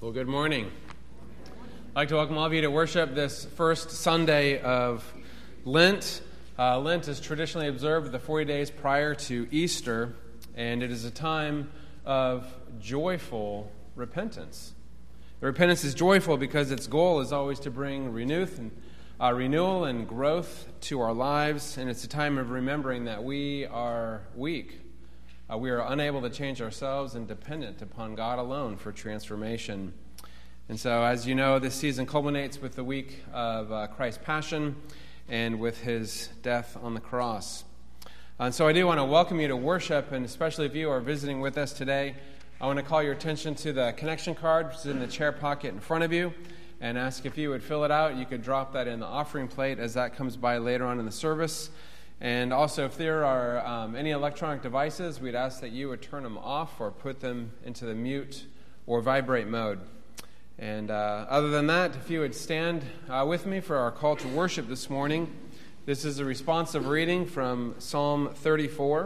Well, good morning. I'd like to welcome all of you to worship this first Sunday of Lent. Lent is traditionally observed the 40 days prior to Easter, and it is a time of joyful repentance. The repentance is joyful because its goal is always to bring renewal and growth to our lives, and it's a time of remembering that we are weak. We are unable to change ourselves and dependent upon God alone for transformation. And so, as you know, this season culminates with the week of Christ's Passion and with his death on the cross. And so I do want to welcome you to worship, and especially if you are visiting with us today, I want to call your attention to the connection card, which is in the chair pocket in front of you, and ask if you would fill it out. You could drop that in the offering plate as that comes by later on in the service. And also, if there are any electronic devices, we'd ask that you would turn them off or put them into the mute or vibrate mode. And other than that, if you would stand with me for our call to worship this morning. This is a responsive reading from Psalm 34.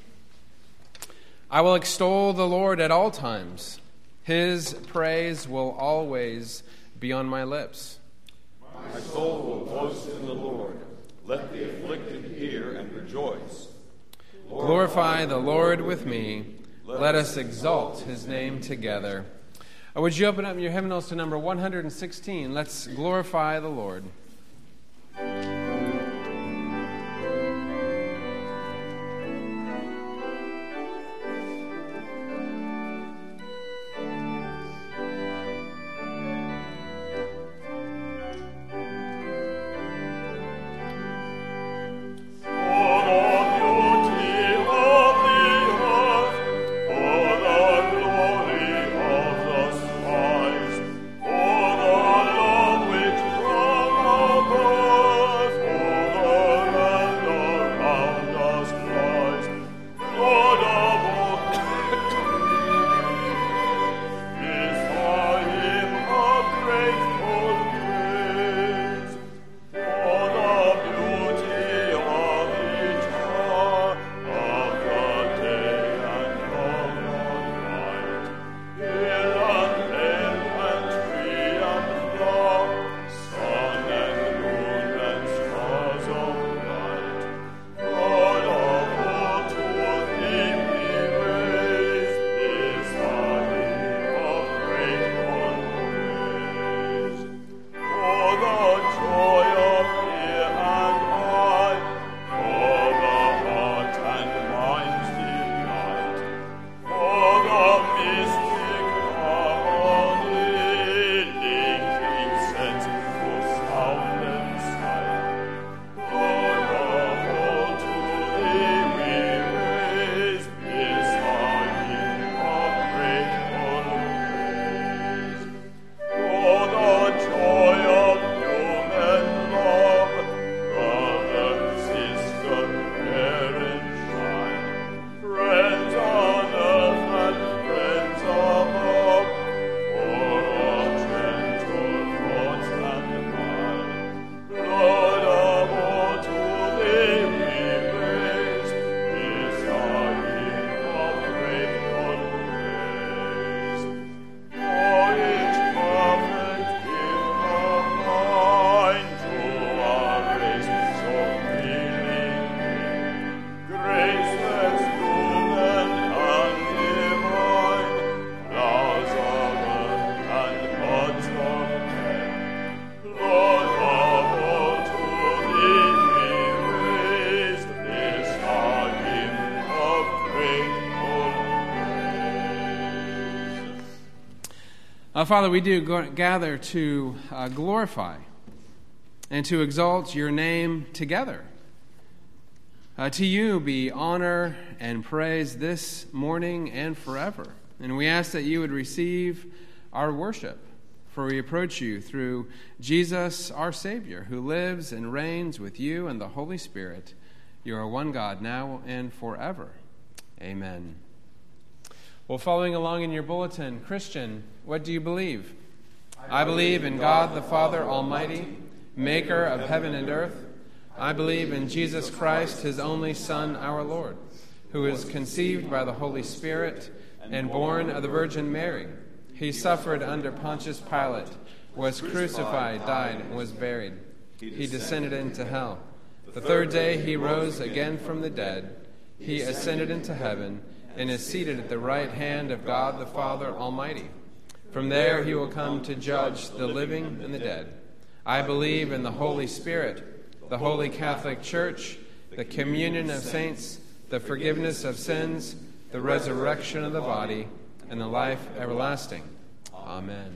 I will extol the Lord at all times. His praise will always be on my lips. My soul will boast in the Lord. Let the afflicted hear and rejoice. Glorify the Lord with me. Let us exalt his name together. Would you open up your hymnals to number 116? Let's glorify the Lord. Father, we do gather to glorify and to exalt your name together. To you be honor and praise this morning and forever. And we ask that you would receive our worship, for we approach you through Jesus, our Savior, who lives and reigns with you and the Holy Spirit. You are one God, now and forever. Amen. Well, following along in your bulletin, Christian, what do you believe? I believe in God the Father Almighty, maker of heaven and earth. I believe in Jesus Christ, his only Son, our Lord, who was conceived by the Holy Spirit and born of the Virgin Mary. He suffered under Pontius Pilate, was crucified, died, and was buried. He descended into hell. The third day he rose again from the dead. He ascended into heaven and is seated at the right hand of God the Father Almighty. From there he will come to judge the living and the dead. I believe in the Holy Spirit, the Holy Catholic Church, the communion of saints, the forgiveness of sins, the resurrection of the body, and the life everlasting. Amen.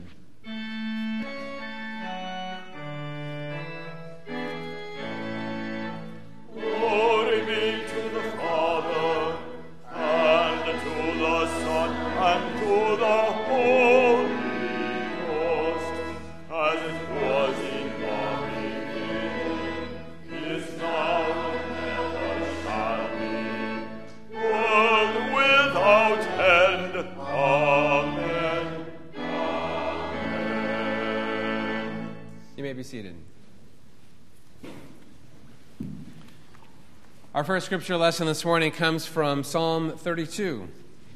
Glory be to the Father, and to the Son, and to the Holy Ghost, as it was in the beginning, is now, and ever shall be, world without end. Amen. Amen. You may be seated. Our first scripture lesson this morning comes from Psalm 32.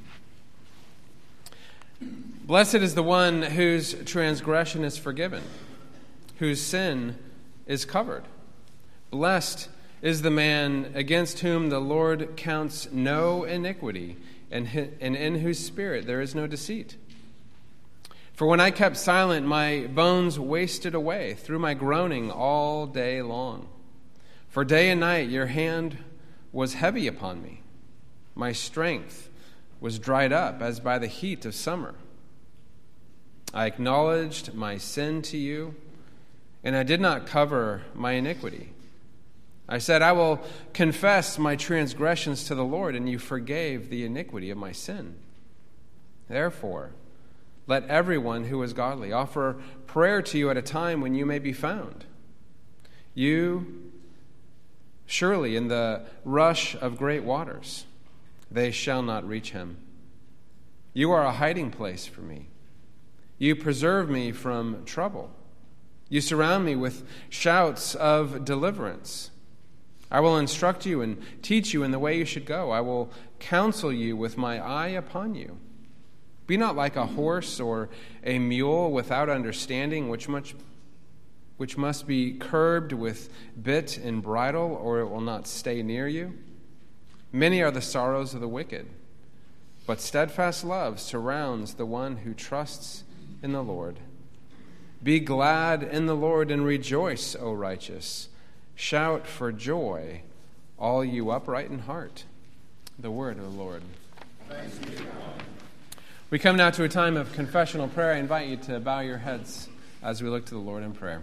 Blessed is the one whose transgression is forgiven, whose sin is covered. Blessed is the man against whom the Lord counts no iniquity, and in whose spirit there is no deceit. For when I kept silent, my bones wasted away through my groaning all day long. For day and night your hand was heavy upon me. My strength was dried up as by the heat of summer. I acknowledged my sin to you, and I did not cover my iniquity. I said, I will confess my transgressions to the Lord, and you forgave the iniquity of my sin. Therefore, let everyone who is godly offer prayer to you at a time when you may be found. You surely in the rush of great waters, they shall not reach him. You are a hiding place for me. You preserve me from trouble. You surround me with shouts of deliverance. I will instruct you and teach you in the way you should go. I will counsel you with my eye upon you. Be not like a horse or a mule without understanding, which must be curbed with bit and bridle, or it will not stay near you. Many are the sorrows of the wicked, but steadfast love surrounds the one who trusts in the Lord. Be glad in the Lord and rejoice, O righteous. Shout for joy, all you upright in heart. The word of the Lord. Thanks be to God. We come now to a time of confessional prayer. I invite you to bow your heads as we look to the Lord in prayer.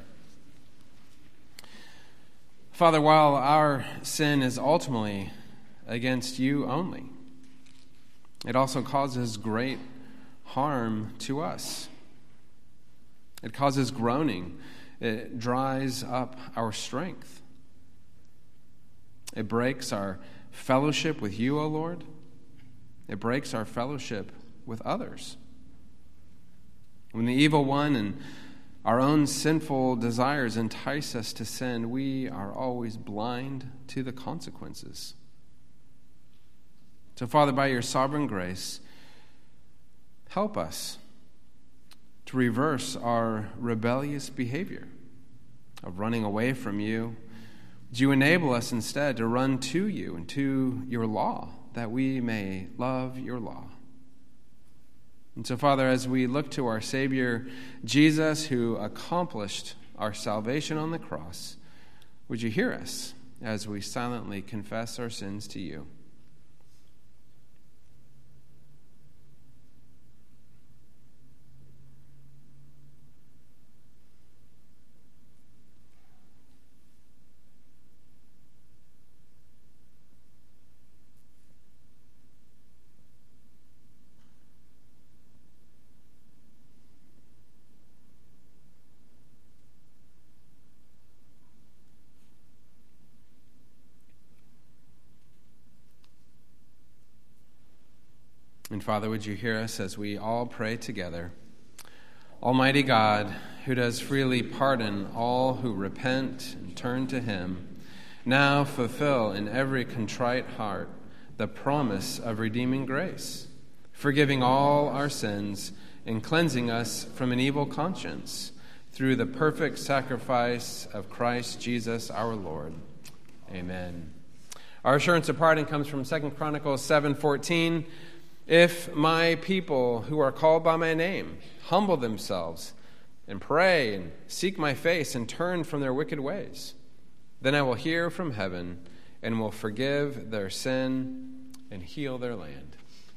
Father, while our sin is ultimately against you only, it also causes great harm to us. It causes groaning. It dries up our strength. It breaks our fellowship with you, O Lord. It breaks our fellowship with others. When the evil one and our own sinful desires entice us to sin, we are always blind to the consequences. So, Father, by your sovereign grace, help us to reverse our rebellious behavior of running away from you. Would you enable us instead to run to you and to your law, that we may love your law? And so, Father, as we look to our Savior, Jesus, who accomplished our salvation on the cross, would you hear us as we silently confess our sins to you? And Father, would you hear us as we all pray together? Almighty God, who does freely pardon all who repent and turn to him, now fulfill in every contrite heart the promise of redeeming grace, forgiving all our sins in cleansing us from an evil conscience through the perfect sacrifice of Christ Jesus our Lord. Amen. Our assurance of pardon comes from 2 Chronicles 7:14. If my people who are called by my name humble themselves and pray and seek my face and turn from their wicked ways, then I will hear from heaven and will forgive their sin and heal their land.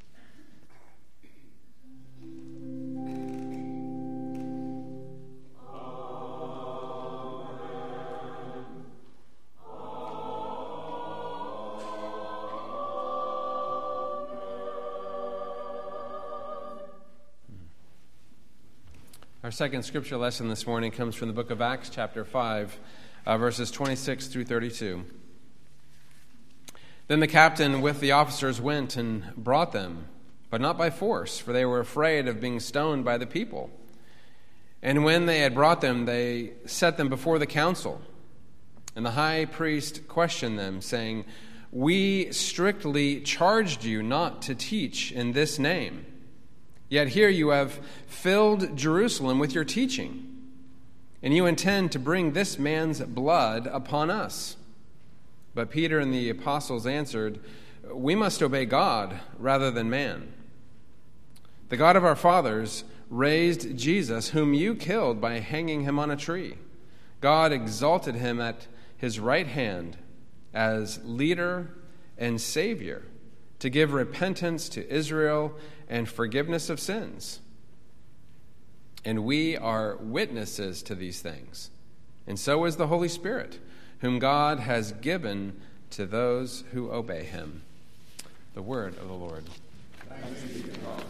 Our second scripture lesson this morning comes from the book of Acts, chapter 5, verses 26 through 32. Then the captain with the officers went and brought them, but not by force, for they were afraid of being stoned by the people. And when they had brought them, they set them before the council. And the high priest questioned them, saying, "We strictly charged you not to teach in this name. Yet here you have filled Jerusalem with your teaching, and you intend to bring this man's blood upon us." But Peter and the apostles answered, "We must obey God rather than man. The God of our fathers raised Jesus, whom you killed by hanging him on a tree. God exalted him at his right hand as leader and Savior, to give repentance to Israel and forgiveness of sins. And we are witnesses to these things. And so is the Holy Spirit, whom God has given to those who obey him." The word of the Lord. Thanks be to God.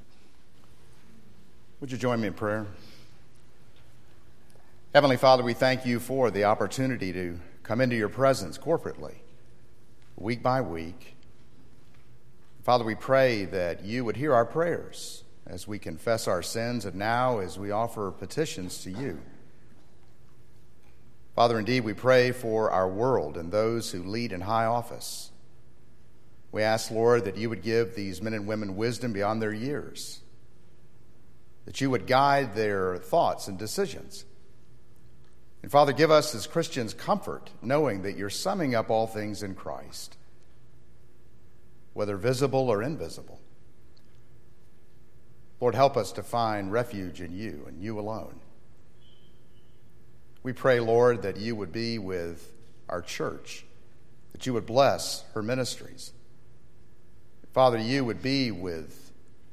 Would you join me in prayer? Heavenly Father, we thank you for the opportunity to come into your presence corporately, week by week. Father, we pray that you would hear our prayers as we confess our sins and now as we offer petitions to you. Father, indeed, we pray for our world and those who lead in high office. We ask, Lord, that you would give these men and women wisdom beyond their years, that you would guide their thoughts and decisions. And Father, give us as Christians comfort, knowing that you're summing up all things in Christ, whether visible or invisible. Lord, help us to find refuge in you and you alone. We pray, Lord, that you would be with our church, that you would bless her ministries. Father, you would be with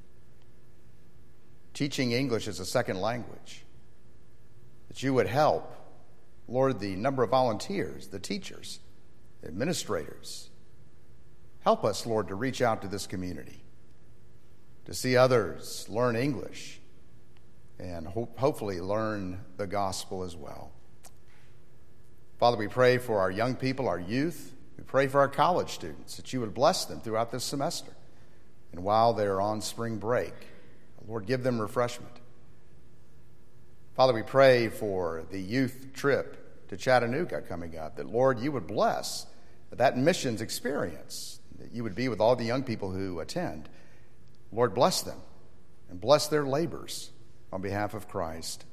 teaching English as a second language, that you would help, Lord, the number of volunteers, the teachers, the administrators. Help us, Lord, to reach out to this community, to see others learn English and hopefully learn the gospel as well. Father, we pray for our young people, our youth. We pray for our college students, that you would bless them throughout this semester. And while they're on spring break, Lord, give them refreshment. Father, we pray for the youth trip to Chattanooga coming up, that, Lord, you would bless that missions experience, that you would be with all the young people who attend. Lord, bless them and bless their labors on behalf of Christ.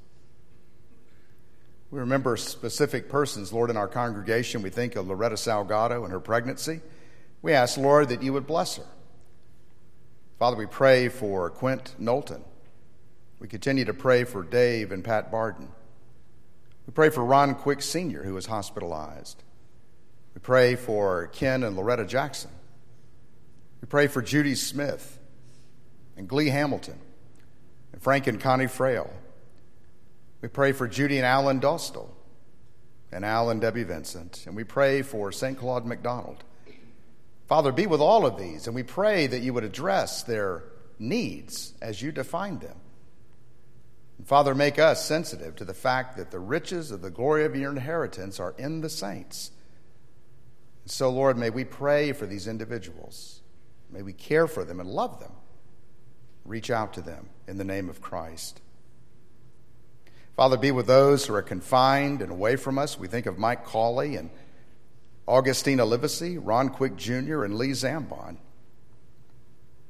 We remember specific persons, Lord, in our congregation. We think of Loretta Salgado and her pregnancy. We ask, Lord, that you would bless her. Father, we pray for Quint Knowlton. We continue to pray for Dave and Pat Barden. We pray for Ron Quick Sr., who is hospitalized. We pray for Ken and Loretta Jackson. We pray for Judy Smith and Glee Hamilton and Frank and Connie Frail. We pray for Judy and Alan Dostal and Al and Debbie Vincent. And we pray for St. Claude McDonald. Father, be with all of these, and we pray that you would address their needs as you define them. And Father, make us sensitive to the fact that the riches of the glory of your inheritance are in the saints. And so, Lord, may we pray for these individuals. May we care for them and love them. Reach out to them in the name of Christ. Father, be with those who are confined and away from us. We think of Mike Cawley and Augustina Livesey, Ron Quick Jr., and Lee Zambon.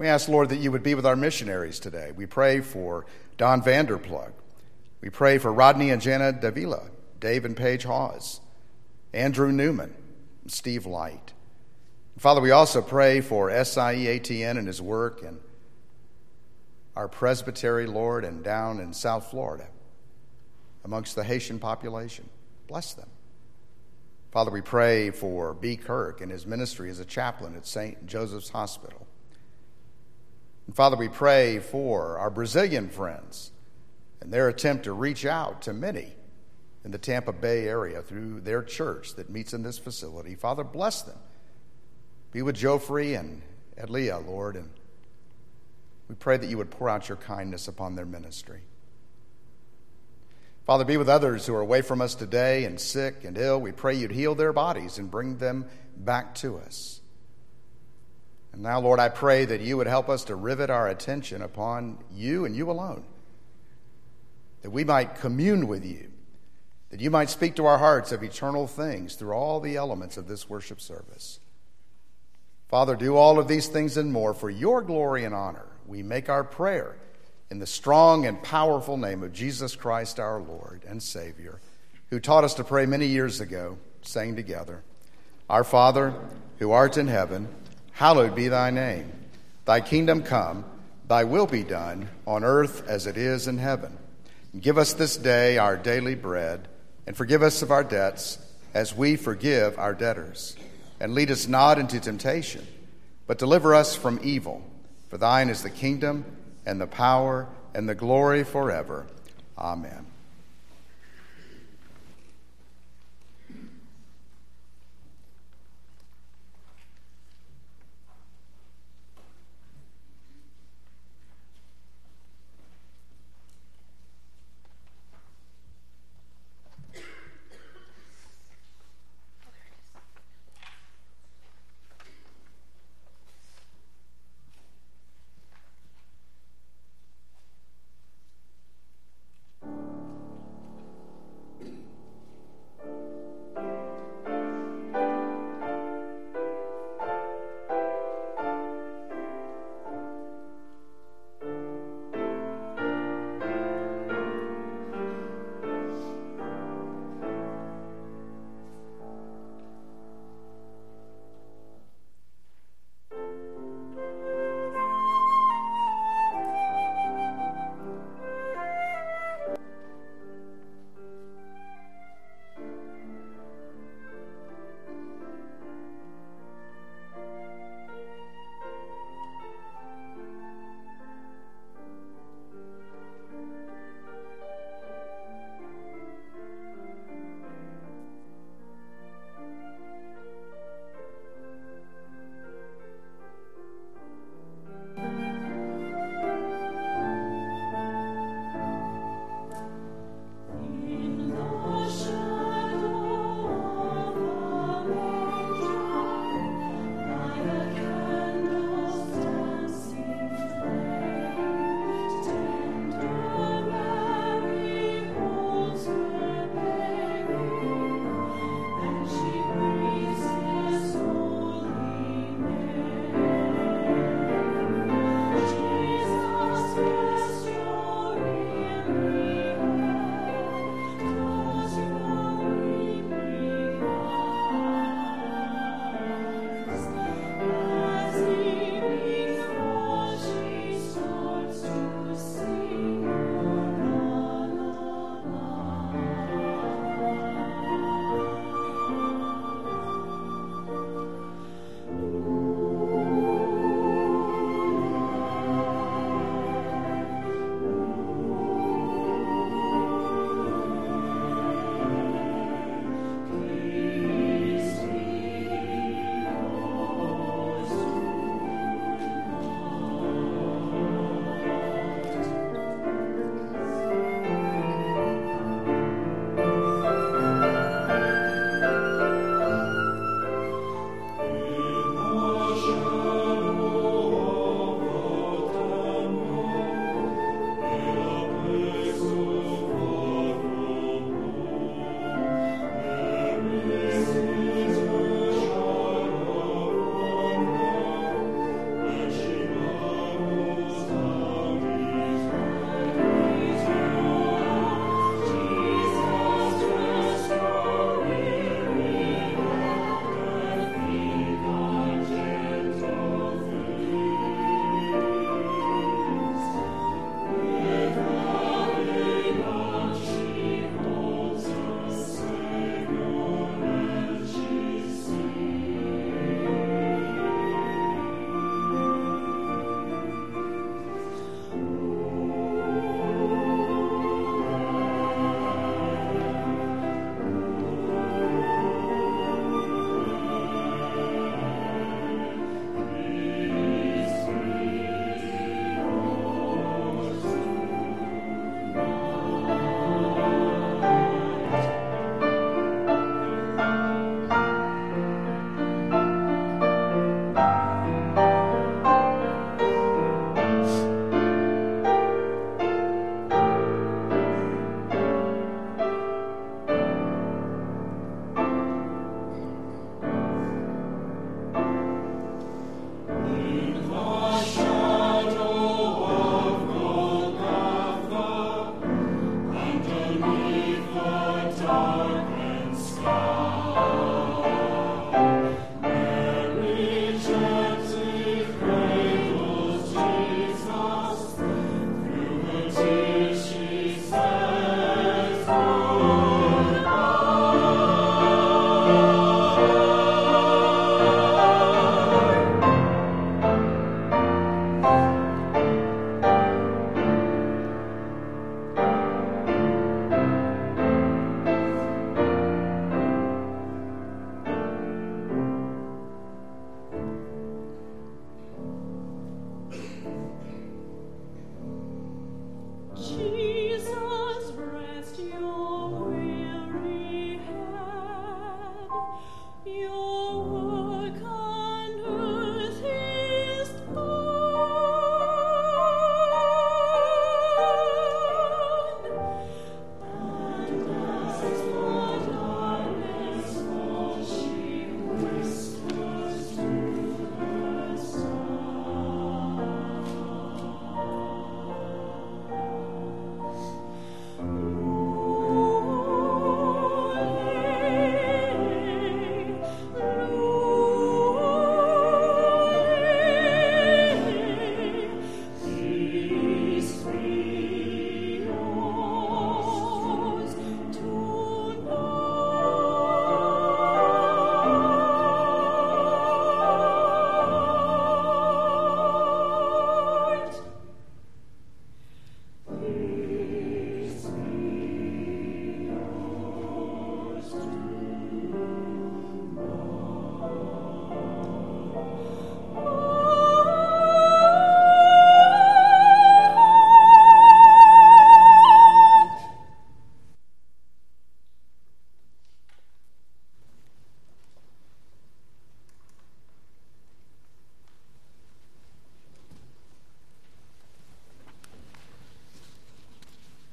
We ask, Lord, that you would be with our missionaries today. We pray for Don Vanderplug. We pray for Rodney and Jana Davila, Dave and Paige Hawes, Andrew Newman, and Steve Light. Father, we also pray for SIEATN and his work and our presbytery, Lord, and down in South Florida amongst the Haitian population. Bless them. Father, we pray for B. Kirk and his ministry as a chaplain at St. Joseph's Hospital. And Father, we pray for our Brazilian friends and their attempt to reach out to many in the Tampa Bay area through their church that meets in this facility. Father, bless them. Be with Geoffrey and Edlia, Lord, and we pray that you would pour out your kindness upon their ministry. Father, be with others who are away from us today and sick and ill. We pray you'd heal their bodies and bring them back to us. And now, Lord, I pray that you would help us to rivet our attention upon you and you alone, that we might commune with you, that you might speak to our hearts of eternal things through all the elements of this worship service. Father, do all of these things and more for your glory and honor. We make our prayer in the strong and powerful name of Jesus Christ, our Lord and Savior, who taught us to pray many years ago, saying together, Our Father, who art in heaven, hallowed be thy name. Thy kingdom come, thy will be done, on earth as it is in heaven. And give us this day our daily bread, and forgive us of our debts, as we forgive our debtors. And lead us not into temptation, but deliver us from evil. For thine is the kingdom, and the power, and the glory forever. Amen.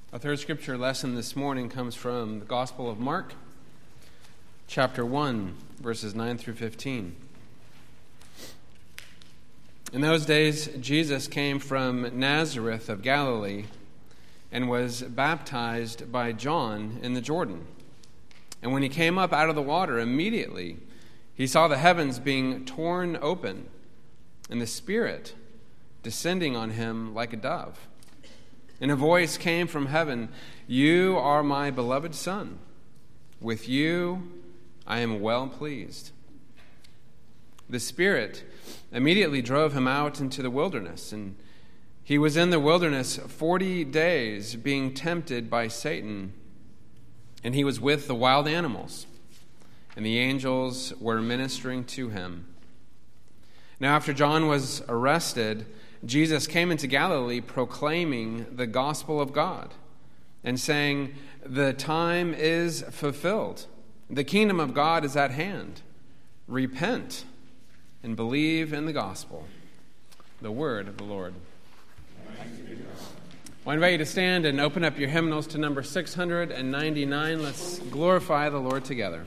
Our third scripture lesson this morning comes from the Gospel of Mark, chapter 1, verses 9 through 15. In those days, Jesus came from Nazareth of Galilee and was baptized by John in the Jordan. And when he came up out of the water, immediately he saw the heavens being torn open and the Spirit descending on him like a dove. And a voice came from heaven, "You are my beloved Son. With you I am well pleased." The Spirit immediately drove him out into the wilderness, and he was in the wilderness 40 days being tempted by Satan, and he was with the wild animals, and the angels were ministering to him. Now after John was arrested, Jesus came into Galilee proclaiming the gospel of God and saying, "The time is fulfilled. The kingdom of God is at hand. Repent and believe in the gospel." The word of the Lord. I invite you to stand and open up your hymnals to number 699. Let's glorify the Lord together.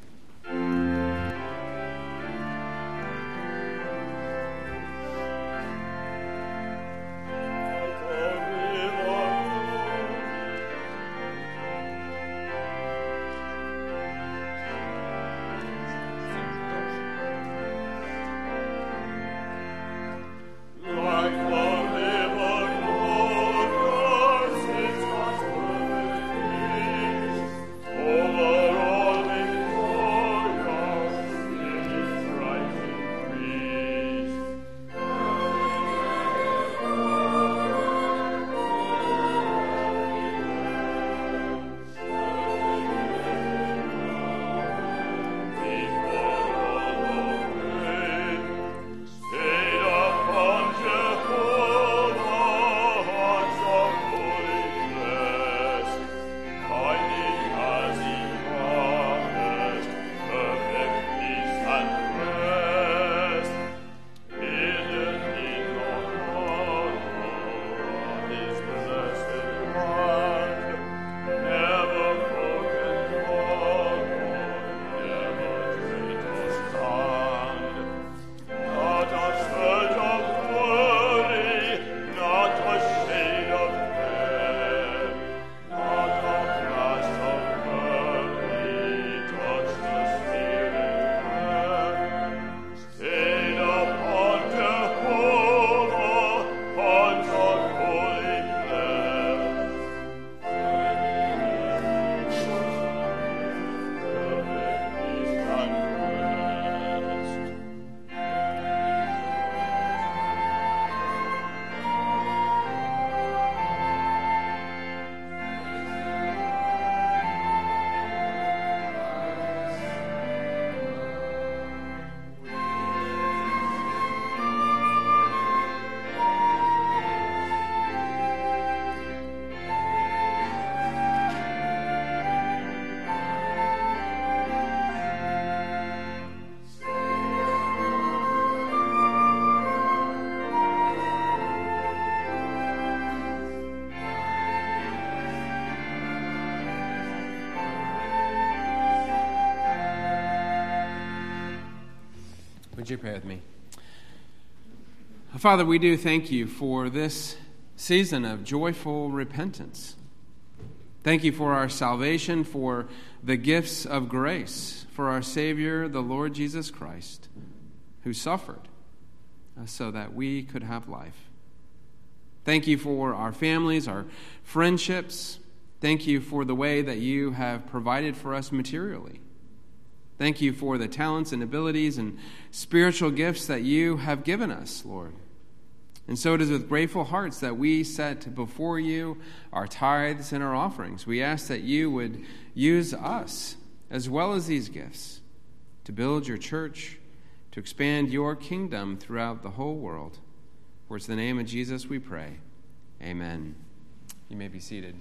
Would you pray with me? Father, we do thank you for this season of joyful repentance. Thank you for our salvation, for the gifts of grace, for our Savior, the Lord Jesus Christ, who suffered so that we could have life. Thank you for our families, our friendships. Thank you for the way that you have provided for us materially. Thank you for the talents and abilities and spiritual gifts that you have given us, Lord. And so it is with grateful hearts that we set before you our tithes and our offerings. We ask that you would use us, as well as these gifts, to build your church, to expand your kingdom throughout the whole world. For it's in the name of Jesus we pray. Amen. You may be seated.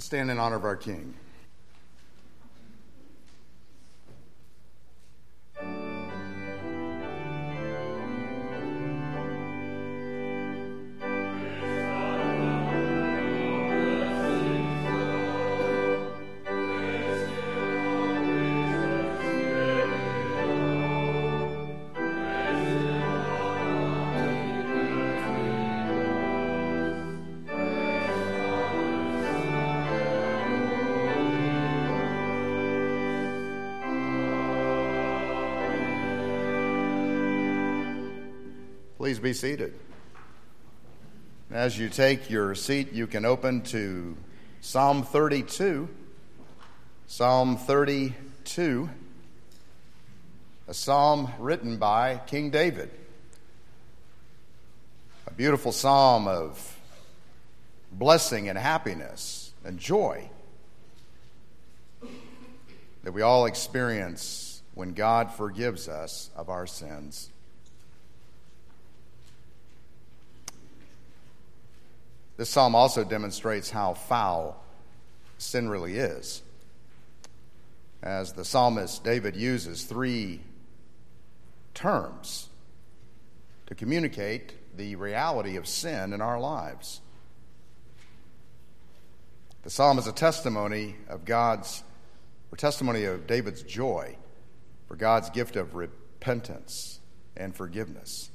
Let's stand in honor of our King. Please be seated. As you take your seat, you can open to Psalm 32. Psalm 32, a psalm written by King David. A beautiful psalm of blessing and happiness and joy that we all experience when God forgives us of our sins. This psalm also demonstrates how foul sin really is, as the psalmist David uses three terms to communicate the reality of sin in our lives. The psalm is a testimony of David's joy for God's gift of repentance and forgiveness.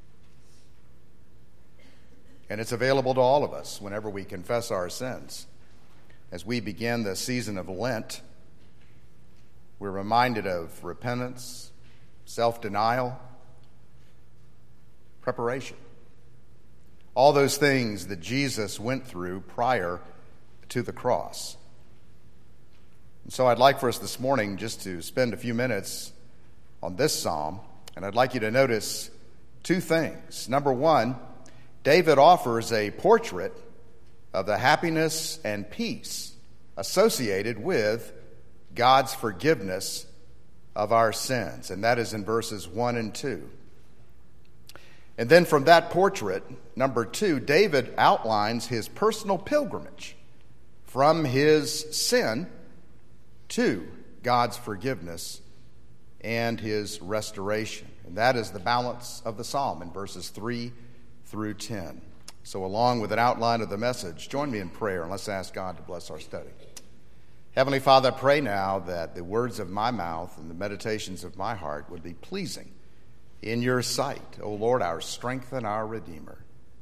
And it's available to all of us whenever we confess our sins. As we begin the season of Lent, we're reminded of repentance, self-denial, preparation. All those things that Jesus went through prior to the cross. And so I'd like for us this morning just to spend a few minutes on this psalm, and I'd like you to notice two things. Number one, David offers a portrait of the happiness and peace associated with God's forgiveness of our sins, and that is in verses 1 and 2. And then from that portrait, number 2, David outlines his personal pilgrimage from his sin to God's forgiveness and his restoration. And that is the balance of the psalm in verses 3 through 10. So along with an outline of the message, join me in prayer and let's ask God to bless our study. Heavenly Father, I pray now that the words of my mouth and the meditations of my heart would be pleasing in your sight, O Lord, our strength and our Redeemer.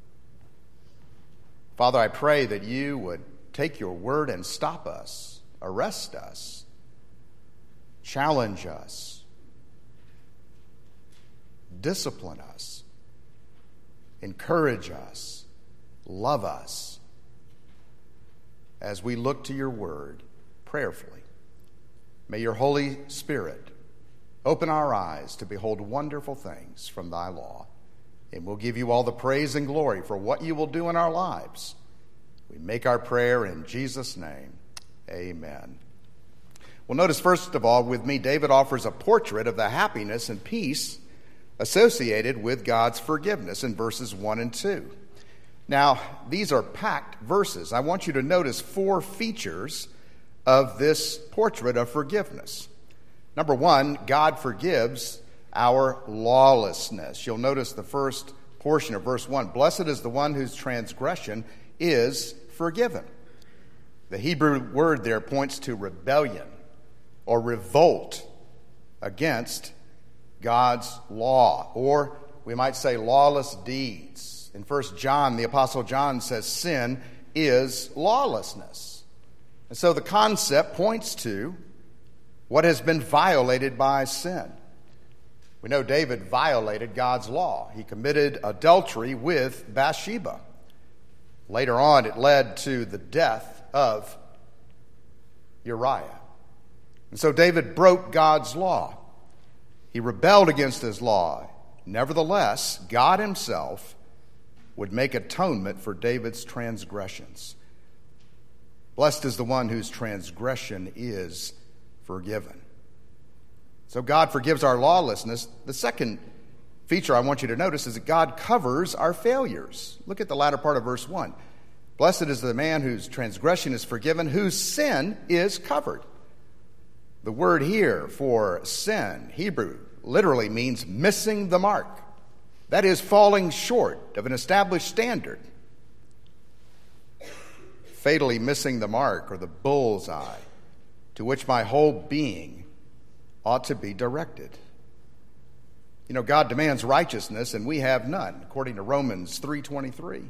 Father, I pray that you would take your word and stop us, arrest us, challenge us, discipline us, encourage us, love us, as we look to your word prayerfully. May your Holy Spirit open our eyes to behold wonderful things from thy law, and we'll give you all the praise and glory for what you will do in our lives. We make our prayer in Jesus' name. Amen. Well, notice first of all with me, David offers a portrait of the happiness and peace associated with God's forgiveness in verses 1 and 2. Now, these are packed verses. I want you to notice 4 features of this portrait of forgiveness. Number 1, God forgives our lawlessness. You'll notice the first portion of verse 1. Blessed is the one whose transgression is forgiven. The Hebrew word there points to rebellion or revolt against God's law, or we might say lawless deeds. In 1 John, the Apostle John says sin is lawlessness. And so the concept points to what has been violated by sin. We know David violated God's law. He committed adultery with Bathsheba. Later on, it led to the death of Uriah. And so David broke God's law. He rebelled against his law. Nevertheless, God himself would make atonement for David's transgressions. Blessed is the one whose transgression is forgiven. So God forgives our lawlessness. The second feature I want you to notice is that God covers our failures. Look at the latter part of verse 1. Blessed is the man whose transgression is forgiven, whose sin is covered. The word here for sin, Hebrew, literally means missing the mark. That is, falling short of an established standard. Fatally missing the mark, or the bullseye, to which my whole being ought to be directed. You know, God demands righteousness, and we have none, according to Romans 3:23.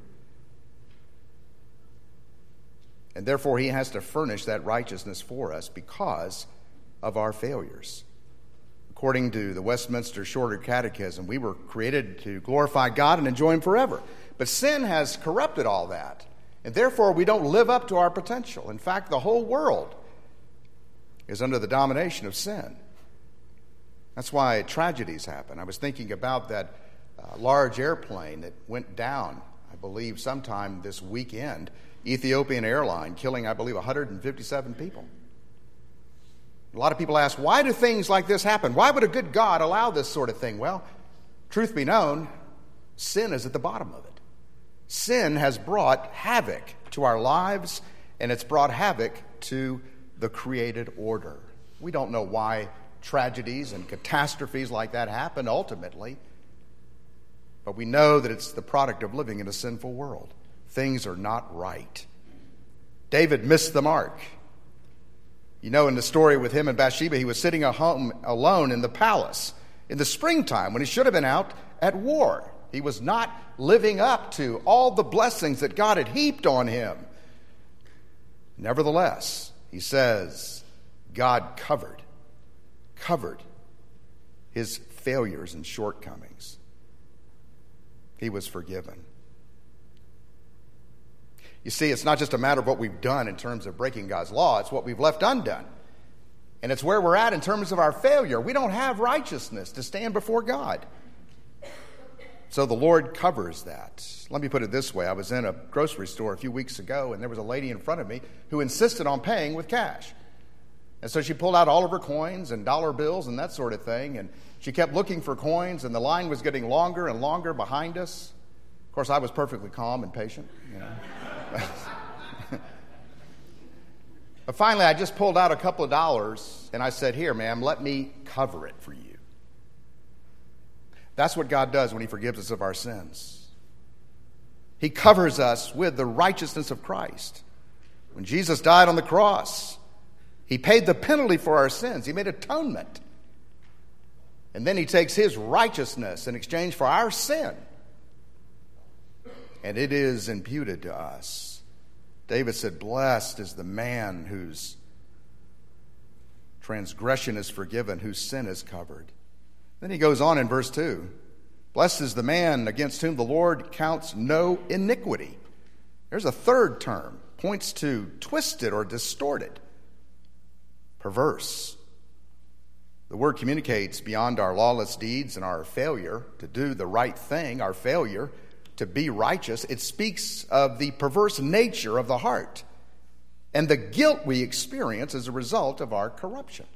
And therefore, he has to furnish that righteousness for us because of our failures. According to the Westminster Shorter Catechism, we were created to glorify God and enjoy him forever. But sin has corrupted all that, and therefore we don't live up to our potential. In fact, the whole world is under the domination of sin. That's why tragedies happen. I was thinking about that large airplane that went down, I believe, sometime this weekend, Ethiopian airline, killing, I believe, 157 people. A lot of people ask, why do things like this happen? Why would a good God allow this sort of thing? Well, truth be known, sin is at the bottom of it. Sin has brought havoc to our lives, and it's brought havoc to the created order. We don't know why tragedies and catastrophes like that happen ultimately, but we know that it's the product of living in a sinful world. Things are not right. David missed the mark. You know, in the story with him and Bathsheba, he was sitting at home alone in the palace in the springtime when he should have been out at war. He was not living up to all the blessings that God had heaped on him. Nevertheless, he says, God covered his failures and shortcomings. He was forgiven. You see, it's not just a matter of what we've done in terms of breaking God's law. It's what we've left undone. And it's where we're at in terms of our failure. We don't have righteousness to stand before God. So the Lord covers that. Let me put it this way. I was in a grocery store a few weeks ago, and there was a lady in front of me who insisted on paying with cash. And so she pulled out all of her coins and dollar bills and that sort of thing, and she kept looking for coins, and the line was getting longer and longer behind us. Of course, I was perfectly calm and patient, you know. But finally, I just pulled out a couple of dollars, and I said, here, ma'am, let me cover it for you. That's what God does when he forgives us of our sins. He covers us with the righteousness of Christ. When Jesus died on the cross, he paid the penalty for our sins. He made atonement. And then he takes his righteousness in exchange for our sin, and it is imputed to us. David said, blessed is the man whose transgression is forgiven, whose sin is covered. Then he goes on in verse 2. Blessed is the man against whom the Lord counts no iniquity. There's a third term, points to twisted or distorted, perverse. The word communicates beyond our lawless deeds and our failure to do the right thing, our failure to be righteous. It speaks of the perverse nature of the heart and the guilt we experience as a result of our corruption.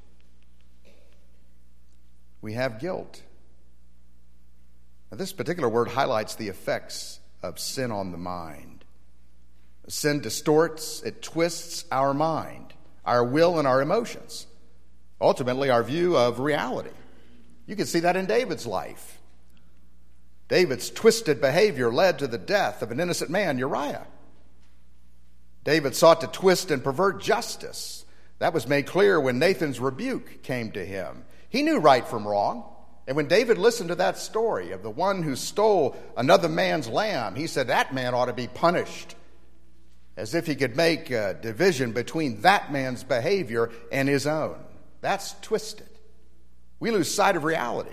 We have guilt. Now, this particular word highlights the effects of sin on the mind. Sin distorts, it twists our mind, our will, and our emotions. Ultimately, our view of reality. You can see that in David's life. David's twisted behavior led to the death of an innocent man, Uriah. David sought to twist and pervert justice. That was made clear when Nathan's rebuke came to him. He knew right from wrong. And when David listened to that story of the one who stole another man's lamb, he said that man ought to be punished, as if he could make a division between that man's behavior and his own. That's twisted. We lose sight of reality.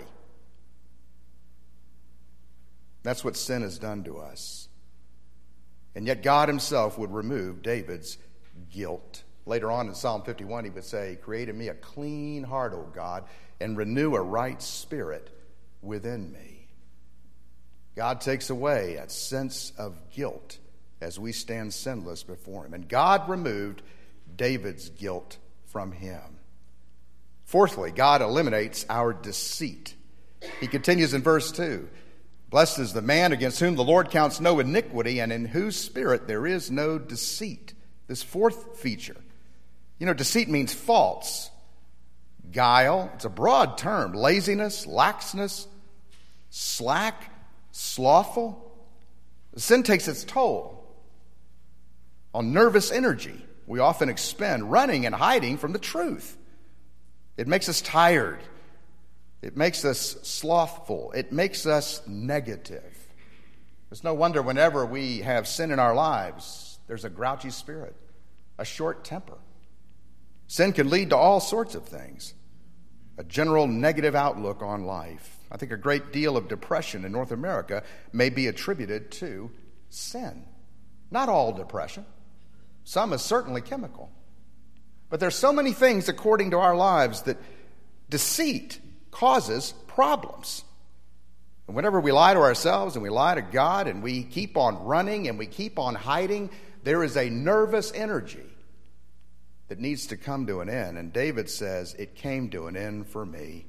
That's what sin has done to us. And yet God himself would remove David's guilt. Later on in Psalm 51, he would say, create in me a clean heart, O God, and renew a right spirit within me. God takes away that sense of guilt as we stand sinless before him. And God removed David's guilt from him. Fourthly, God eliminates our deceit. He continues in verse 2. Blessed is the man against whom the Lord counts no iniquity and in whose spirit there is no deceit. This fourth feature. Deceit means false. Guile, it's a broad term. Laziness, laxness, slack, slothful. Sin takes its toll on nervous energy we often expend running and hiding from the truth. It makes us tired. It makes us slothful. It makes us negative. It's no wonder whenever we have sin in our lives, there's a grouchy spirit, a short temper. Sin can lead to all sorts of things. A general negative outlook on life. I think a great deal of depression in North America may be attributed to sin. Not all depression. Some is certainly chemical. But there's so many things according to our lives that deceit causes problems. And whenever we lie to ourselves and we lie to God and we keep on running and we keep on hiding, there is a nervous energy that needs to come to an end. And David says, it came to an end for me.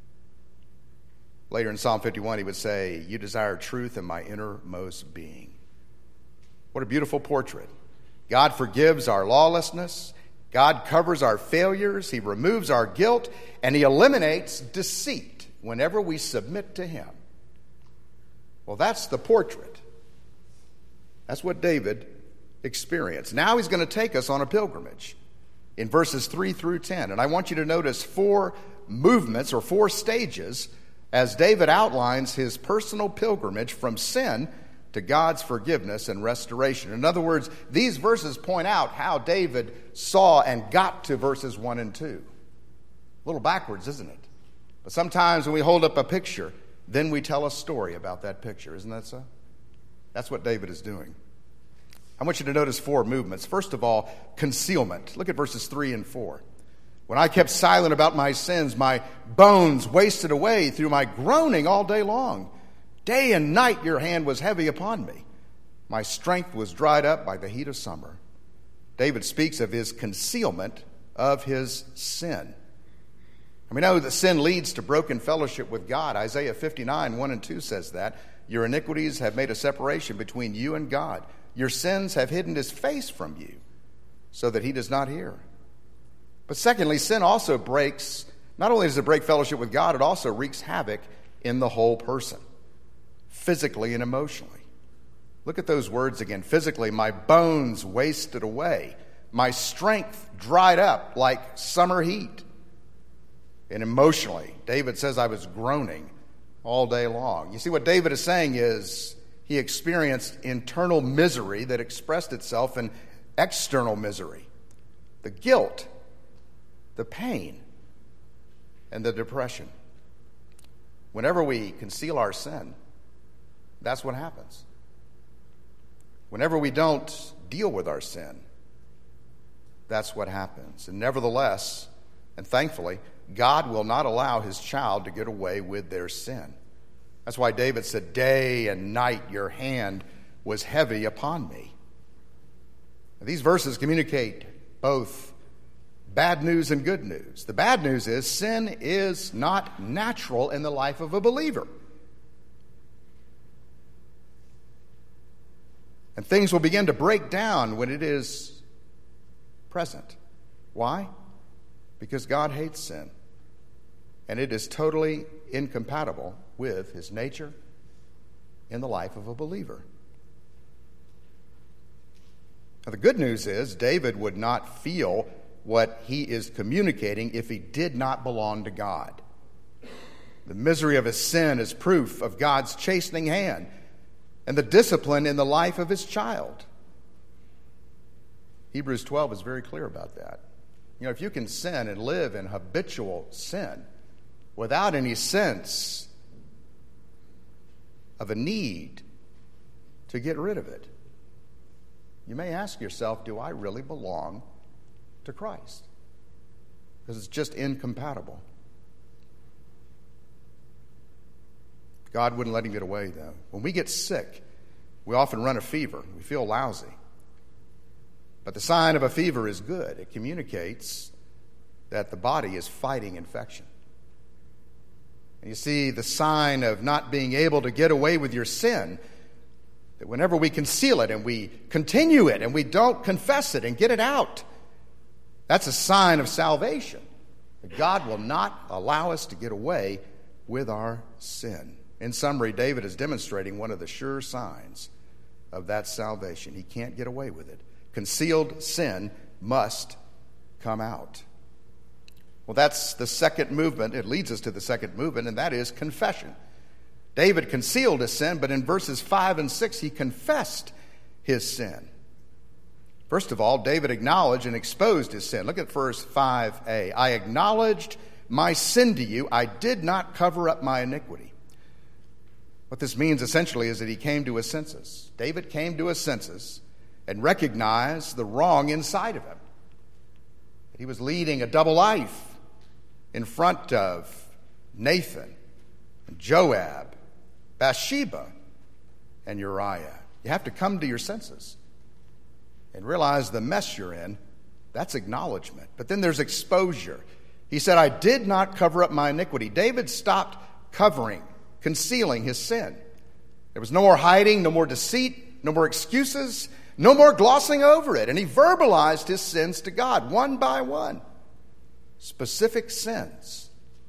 Later in Psalm 51, he would say, you desire truth in my innermost being. What a beautiful portrait. God forgives our lawlessness. God covers our failures. He removes our guilt. And he eliminates deceit whenever we submit to him. Well, that's the portrait. That's what David experienced. Now he's going to take us on a pilgrimage in verses 3 through 10. And I want you to notice 4 movements or 4 stages as David outlines his personal pilgrimage from sin to God's forgiveness and restoration. In other words, these verses point out how David saw and got to verses 1 and 2. A little backwards, isn't it? But sometimes when we hold up a picture, then we tell a story about that picture. Isn't that so? That's what David is doing. I want you to notice 4 movements. First of all, concealment. Look at verses 3 and 4. When I kept silent about my sins, my bones wasted away through my groaning all day long. Day and night your hand was heavy upon me. My strength was dried up by the heat of summer. David speaks of his concealment of his sin. And we know that sin leads to broken fellowship with God. Isaiah 59, 1 and 2 says that. Your iniquities have made a separation between you and God. Your sins have hidden his face from you so that he does not hear. But secondly, sin also breaks, not only does it break fellowship with God, it also wreaks havoc in the whole person, physically and emotionally. Look at those words again. Physically, my bones wasted away. My strength dried up like summer heat. And emotionally, David says I was groaning all day long. You see, what David is saying is he experienced internal misery that expressed itself in external misery. The guilt, the pain, and the depression. Whenever we conceal our sin, that's what happens. Whenever we don't deal with our sin, that's what happens. And nevertheless, and thankfully, God will not allow his child to get away with their sin. That's why David said, day and night your hand was heavy upon me. Now, these verses communicate both bad news and good news. The bad news is sin is not natural in the life of a believer. And things will begin to break down when it is present. Why? Because God hates sin. And it is totally incompatible with his nature in the life of a believer. Now, the good news is David would not feel what he is communicating if he did not belong to God. The misery of his sin is proof of God's chastening hand and the discipline in the life of his child. Hebrews 12 is very clear about that. You know, if you can sin and live in habitual sin without any sense of a need to get rid of it, you may ask yourself, do I really belong to Christ? Because it's just incompatible. God wouldn't let him get away, though. When we get sick, we often run a fever. We feel lousy. But the sign of a fever is good. It communicates that the body is fighting infection. And you see the sign of not being able to get away with your sin, that whenever we conceal it and we continue it and we don't confess it and get it out, that's a sign of salvation. That God will not allow us to get away with our sin. In summary, David is demonstrating one of the sure signs of that salvation. He can't get away with it. Concealed sin must come out. Well, that's the second movement. It leads us to the second movement, and that is confession. David concealed his sin, but in verses 5 and 6, he confessed his sin. First of all, David acknowledged and exposed his sin. Look at verse 5a. I acknowledged my sin to you. I did not cover up my iniquity. What this means essentially is that he came to his senses. David came to his senses and recognized the wrong inside of him. He was leading a double life in front of Nathan, and Joab, Bathsheba, and Uriah. You have to come to your senses and realize the mess you're in. That's acknowledgement. But then there's exposure. He said, I did not cover up my iniquity. David stopped concealing his sin. There was no more hiding, no more deceit, no more excuses, no more glossing over it. And he verbalized his sins to God, one by one. Specific sins.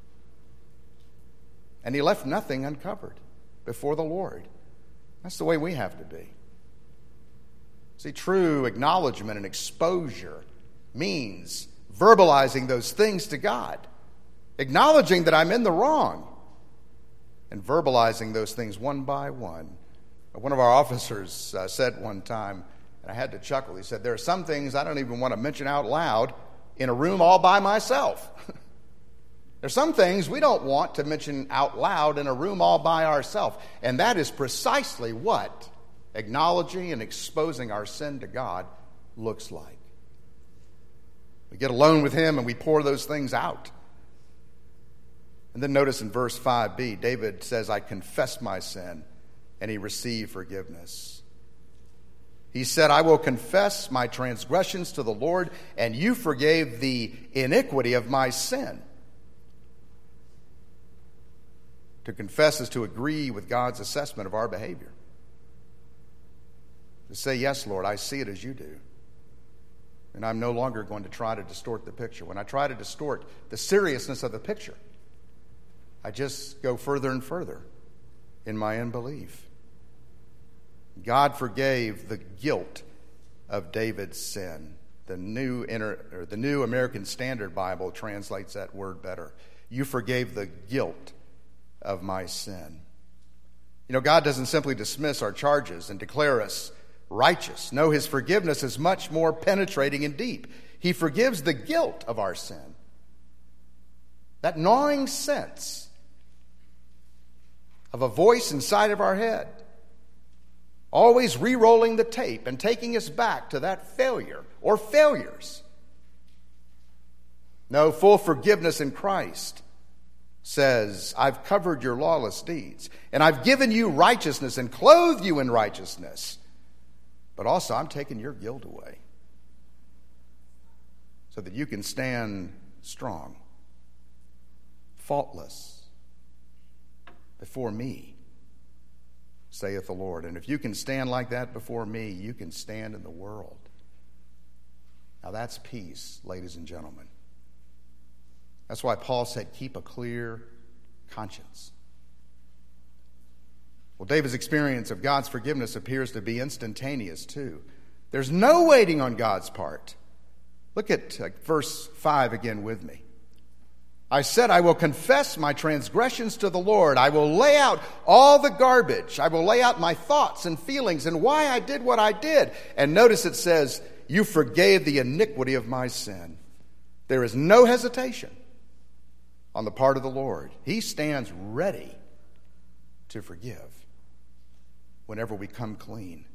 And he left nothing uncovered before the Lord. That's the way we have to be. See, true acknowledgement and exposure means verbalizing those things to God, acknowledging that I'm in the wrong, and verbalizing those things one by one. One of our officers said one time, and I had to chuckle, he said, there are some things I don't even want to mention out loud in a room all by myself. There's some things we don't want to mention out loud in a room all by ourselves. And that is precisely what acknowledging and exposing our sin to God looks like. We get alone with him and we pour those things out. And then notice in verse 5b, David says, I confess my sin, and he received forgiveness. He said, I will confess my transgressions to the Lord, and you forgave the iniquity of my sin. To confess is to agree with God's assessment of our behavior. To say, yes, Lord, I see it as you do. And I'm no longer going to try to distort the picture. When I try to distort the seriousness of the picture, I just go further and further in my unbelief. God forgave the guilt of David's sin. The New American Standard Bible translates that word better. You forgave the guilt of my sin. You know, God doesn't simply dismiss our charges and declare us righteous. No, his forgiveness is much more penetrating and deep. He forgives the guilt of our sin. That gnawing sense of a voice inside of our head, always re-rolling the tape and taking us back to that failure or failures. No, full forgiveness in Christ says, I've covered your lawless deeds, and I've given you righteousness and clothed you in righteousness. But also, I'm taking your guilt away so that you can stand strong, faultless before me, saith the Lord. And if you can stand like that before me, you can stand in the world. Now that's peace, ladies and gentlemen. That's why Paul said, keep a clear conscience. Well, David's experience of God's forgiveness appears to be instantaneous too. There's no waiting on God's part. Look at verse 5 again with me. I said, I will confess my transgressions to the Lord. I will lay out all the garbage. I will lay out my thoughts and feelings and why I did what I did. And notice it says, you forgave the iniquity of my sin. There is no hesitation on the part of the Lord. He stands ready to forgive whenever we come clean.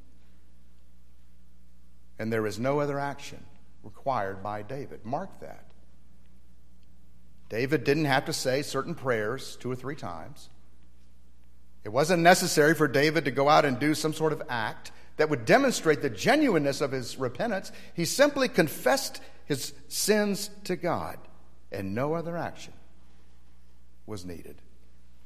And there is no other action required by David. Mark that. David didn't have to say certain prayers 2 or 3 times. It wasn't necessary for David to go out and do some sort of act that would demonstrate the genuineness of his repentance. He simply confessed his sins to God, and no other action was needed.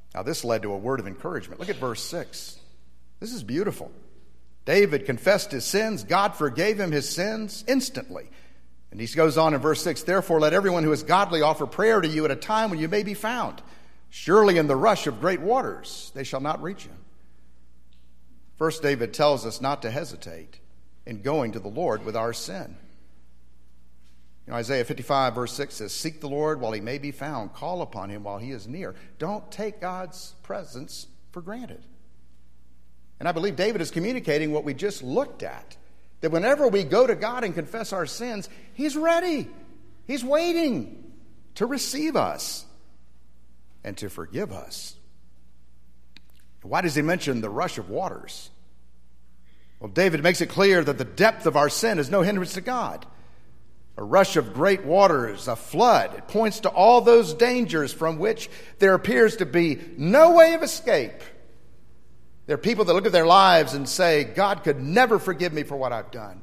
Now, this led to a word of encouragement. Look at verse 6. This is beautiful. David confessed his sins. God forgave him his sins instantly. And he goes on in verse 6, therefore let everyone who is godly offer prayer to you at a time when you may be found. Surely in the rush of great waters they shall not reach you. First, David tells us not to hesitate in going to the Lord with our sin. Isaiah 55 verse 6 says, seek the Lord while he may be found. Call upon him while he is near. Don't take God's presence for granted. And I believe David is communicating what we just looked at. That whenever we go to God and confess our sins, he's ready. He's waiting to receive us and to forgive us. Why does he mention the rush of waters? Well, David makes it clear that the depth of our sin is no hindrance to God. A rush of great waters, a flood. It points to all those dangers from which there appears to be no way of escape. There are people that look at their lives and say, God could never forgive me for what I've done.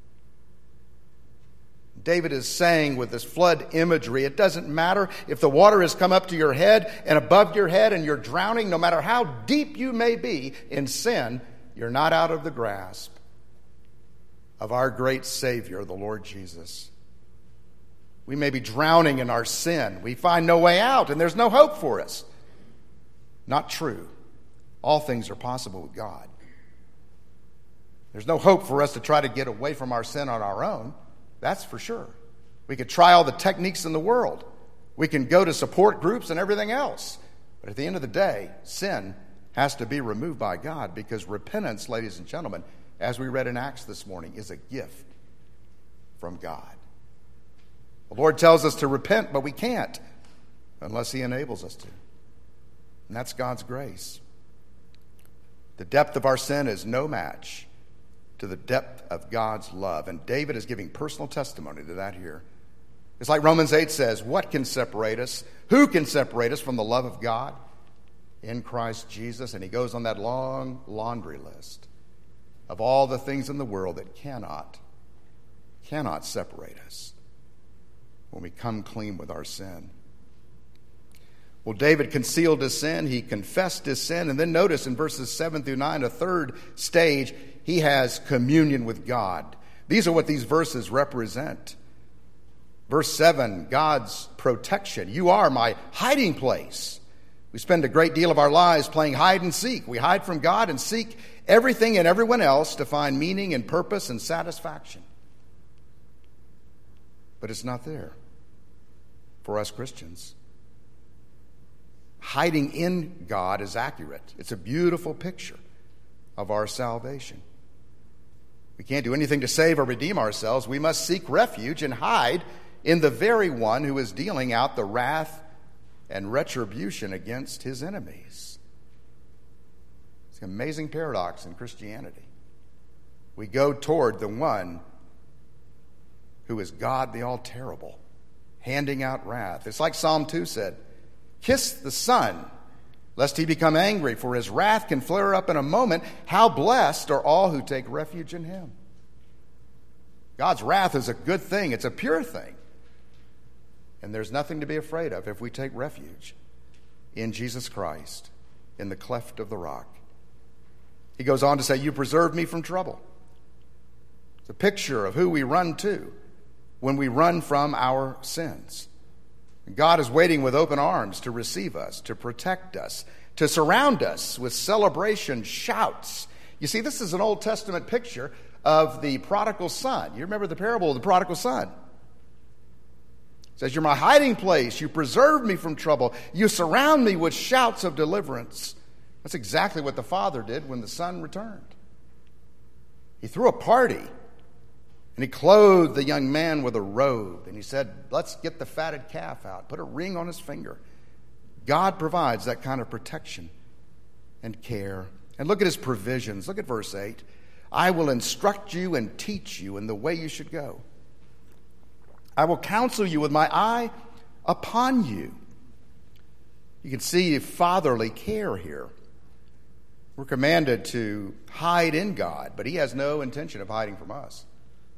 David is saying with this flood imagery, it doesn't matter if the water has come up to your head and above your head and you're drowning, no matter how deep you may be in sin, you're not out of the grasp of our great Savior, the Lord Jesus. We may be drowning in our sin. We find no way out, and there's no hope for us. Not true. All things are possible with God. There's no hope for us to try to get away from our sin on our own. That's for sure. We could try all the techniques in the world. We can go to support groups and everything else. But at the end of the day, sin has to be removed by God, because repentance, ladies and gentlemen, as we read in Acts this morning, is a gift from God. The Lord tells us to repent, but we can't unless he enables us to. And that's God's grace. The depth of our sin is no match to the depth of God's love. And David is giving personal testimony to that here. It's like Romans 8 says, what can separate us? Who can separate us from the love of God? In Christ Jesus. And he goes on that long laundry list of all the things in the world that cannot separate us when we come clean with our sin. Well, David concealed his sin. He confessed his sin. And then notice in verses 7 through 9, a third stage, he has communion with God. These are what these verses represent. Verse 7, God's protection. You are my hiding place. We spend a great deal of our lives playing hide and seek. We hide from God and seek everything and everyone else to find meaning and purpose and satisfaction. But it's not there for us Christians. Hiding in God is accurate. It's a beautiful picture of our salvation. We can't do anything to save or redeem ourselves. We must seek refuge and hide in the very one who is dealing out the wrath and retribution against his enemies. It's an amazing paradox in Christianity. We go toward the one who is God the all-terrible, handing out wrath. It's like Psalm 2 said, kiss the Son, lest he become angry, for his wrath can flare up in a moment. How blessed are all who take refuge in him. God's wrath is a good thing. It's a pure thing. And there's nothing to be afraid of if we take refuge in Jesus Christ, in the cleft of the rock. He goes on to say, you preserve me from trouble. It's a picture of who we run to when we run from our sins. God is waiting with open arms to receive us, to protect us, to surround us with celebration shouts. You see, this is an Old Testament picture of the prodigal son. You remember the parable of the prodigal son. It says, you're my hiding place. You preserve me from trouble. You surround me with shouts of deliverance. That's exactly what the father did when the son returned. He threw a party. And he clothed the young man with a robe. And he said, let's get the fatted calf out. Put a ring on his finger. God provides that kind of protection and care. And look at his provisions. Look at verse 8. I will instruct you and teach you in the way you should go. I will counsel you with my eye upon you. You can see fatherly care here. We're commanded to hide in God, but he has no intention of hiding from us.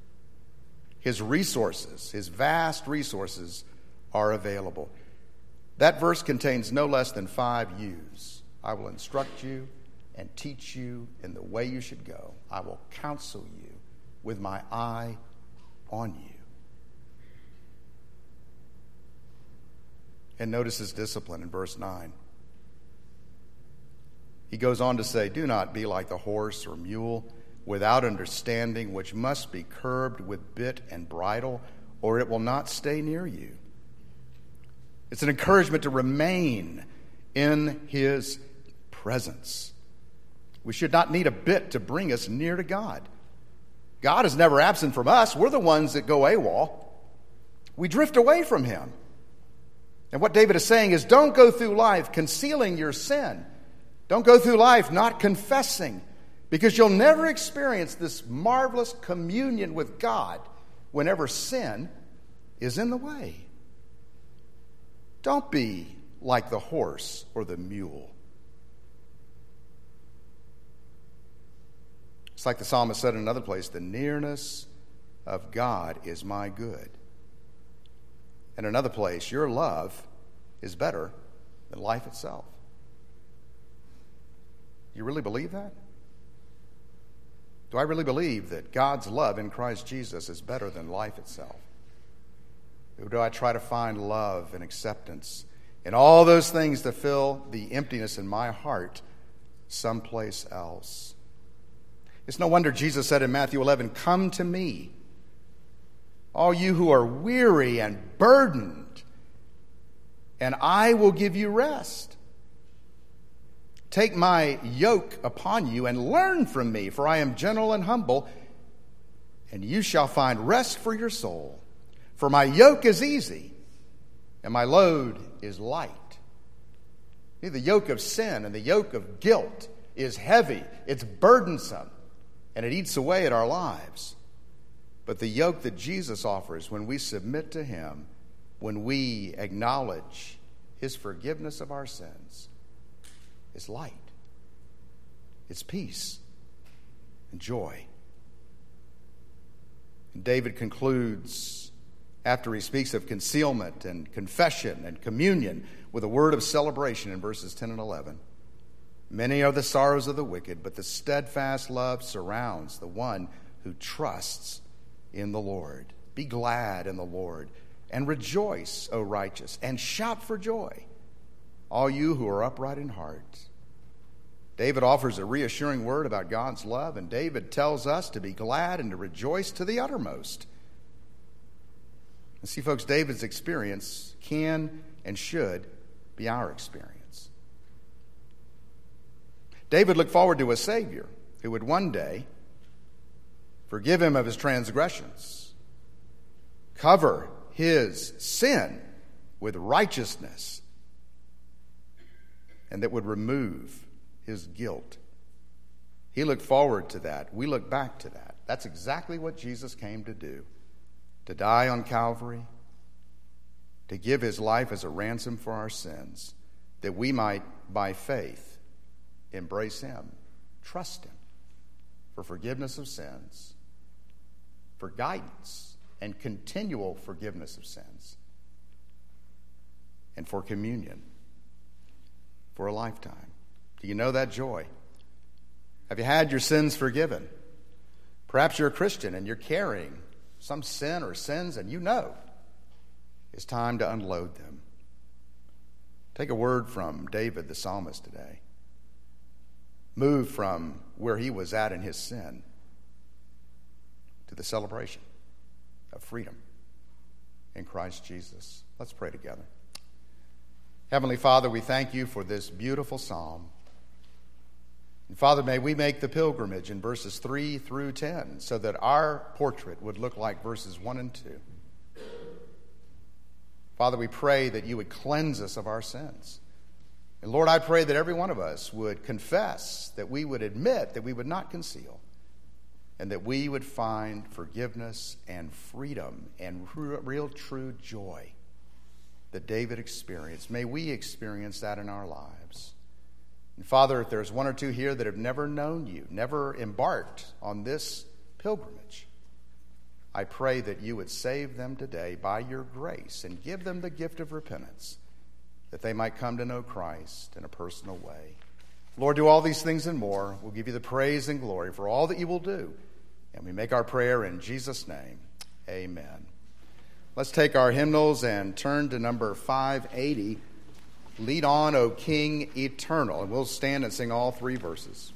His resources, his vast resources, are available. That verse contains no less than 5 U's. I will instruct you and teach you in the way you should go. I will counsel you with my eye on you. And notice his discipline in verse 9. He goes on to say, do not be like the horse or mule without understanding, which must be curbed with bit and bridle, or it will not stay near you. It's an encouragement to remain in his presence. We should not need a bit to bring us near to God. God is never absent from us. We're the ones that go AWOL. We drift away from him. And what David is saying is, don't go through life concealing your sin. Don't go through life not confessing, because you'll never experience this marvelous communion with God whenever sin is in the way. Don't be like the horse or the mule. It's like the psalmist said in another place, the nearness of God is my good. In another place, your love is better than life itself. You really believe that? Do I really believe that God's love in Christ Jesus is better than life itself? Or do I try to find love and acceptance and all those things that fill the emptiness in my heart someplace else? It's no wonder Jesus said in Matthew 11, come to me, all you who are weary and burdened, and I will give you rest. Take my yoke upon you and learn from me, for I am gentle and humble, and you shall find rest for your soul. For my yoke is easy, and my load is light. The yoke of sin and the yoke of guilt is heavy, it's burdensome, and it eats away at our lives. But the yoke that Jesus offers when we submit to him, when we acknowledge his forgiveness of our sins, is light. It's peace and joy. And David concludes, after he speaks of concealment and confession and communion, with a word of celebration in verses 10 and 11. Many are the sorrows of the wicked, but the steadfast love surrounds the one who trusts in the Lord. Be glad in the Lord and rejoice, O righteous, and shout for joy, all you who are upright in heart. David offers a reassuring word about God's love, and David tells us to be glad and to rejoice to the uttermost. And see, folks, David's experience can and should be our experience. David looked forward to a Savior who would one day forgive him of his transgressions, cover his sin with righteousness, and that would remove his guilt. He looked forward to that. We look back to that. That's exactly what Jesus came to do, to die on Calvary, to give his life as a ransom for our sins, that we might, by faith, embrace him, trust him for forgiveness of sins, for guidance and continual forgiveness of sins, and for communion for a lifetime. Do you know that joy? Have you had your sins forgiven? Perhaps you're a Christian and you're carrying some sin or sins, and you know it's time to unload them. Take a word from David the psalmist today. Move from where he was at in his sin to the celebration of freedom in Christ Jesus. Let's pray together. Heavenly Father, we thank you for this beautiful psalm. And Father, may we make the pilgrimage in verses 3 through 10 so that our portrait would look like verses 1 and 2. Father, we pray that you would cleanse us of our sins. And Lord, I pray that every one of us would confess, that we would admit, that we would not conceal, and that we would find forgiveness and freedom and real true joy that David experienced. May we experience that in our lives. And Father, if there's one or two here that have never known you, never embarked on this pilgrimage, I pray that you would save them today by your grace and give them the gift of repentance. that they might come to know Christ in a personal way. Lord, do all these things and more. We'll give you the praise and glory for all that you will do. And we make our prayer in Jesus' name. Amen. Let's take our hymnals and turn to number 580, Lead On, O King Eternal. And we'll stand and sing all three verses.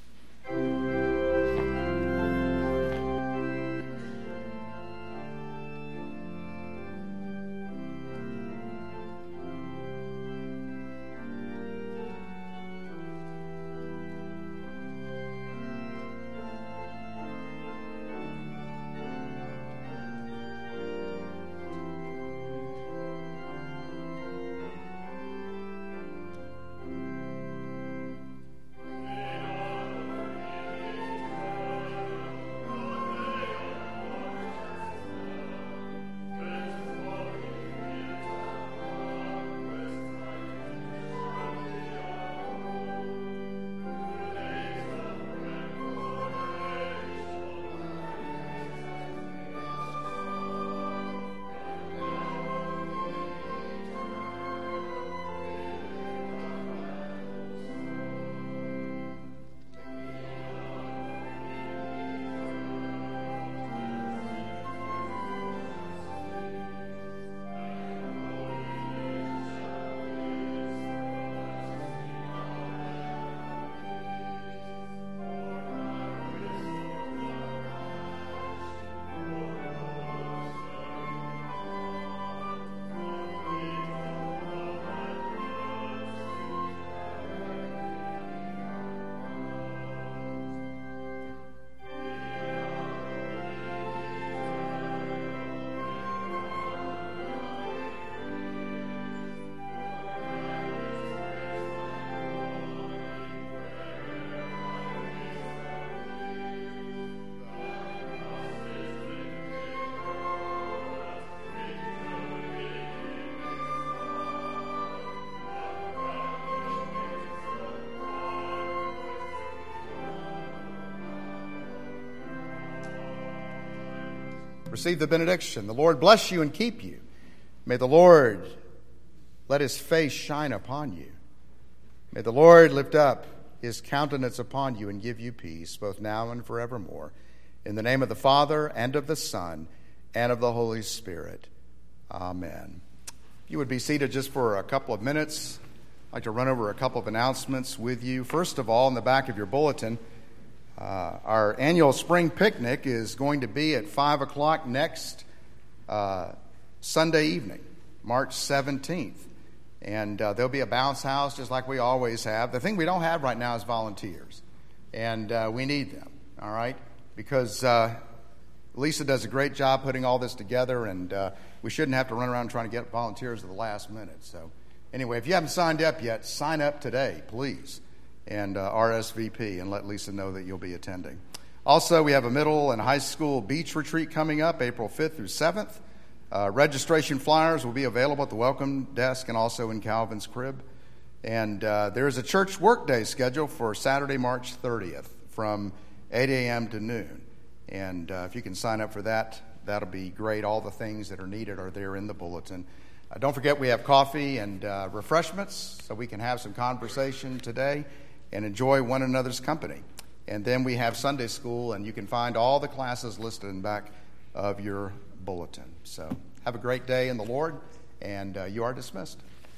Receive the benediction. The Lord bless you and keep you. May the Lord let his face shine upon you. May the Lord lift up his countenance upon you and give you peace, both now and forevermore. In the name of the Father, and of the Son, and of the Holy Spirit. Amen. If you would be seated just for a couple of minutes, I'd like to run over a couple of announcements with you. First of all, in the back of your bulletin, our annual spring picnic is going to be at 5 o'clock next Sunday evening, March 17th. And there'll be a bounce house just like we always have. The thing we don't have right now is volunteers. And we need them, all right? Because Lisa does a great job putting all this together, and we shouldn't have to run around trying to get volunteers at the last minute. So anyway, if you haven't signed up yet, sign up today, please. And RSVP, and let Lisa know that you'll be attending. Also, we have a middle and high school beach retreat coming up April 5th through 7th. Registration flyers will be available at the welcome desk and also in Calvin's crib. And there is a church workday schedule for Saturday, March 30th from 8 a.m. to noon. And if you can sign up for that, that'll be great. All the things that are needed are there in the bulletin. Don't forget we have coffee and refreshments so we can have some conversation today and enjoy one another's company. And then we have Sunday school, and you can find all the classes listed in the back of your bulletin. So have a great day in the Lord, and you are dismissed.